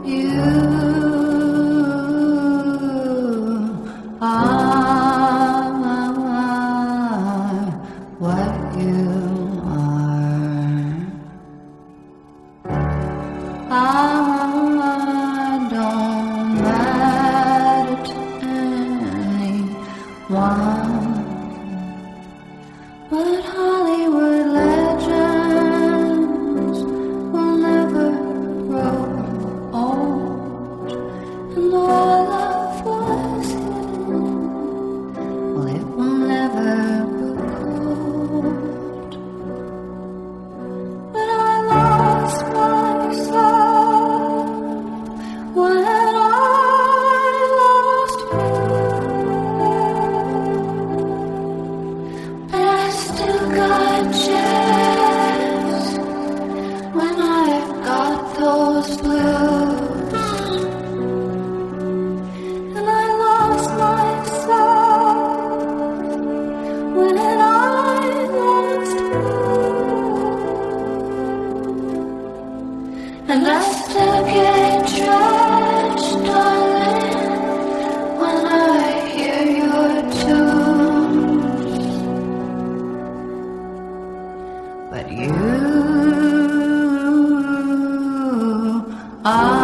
You are what you are. I don't matter to anyone, but Hollywood legends will never grow old, and all love was hidden, well, it will never grow cold. But I lost myself when I lost you, but I still got chance when I've got those blues. And I lost myself when I lost you, and I still get trashed, darling, when I hear your tunes. But you are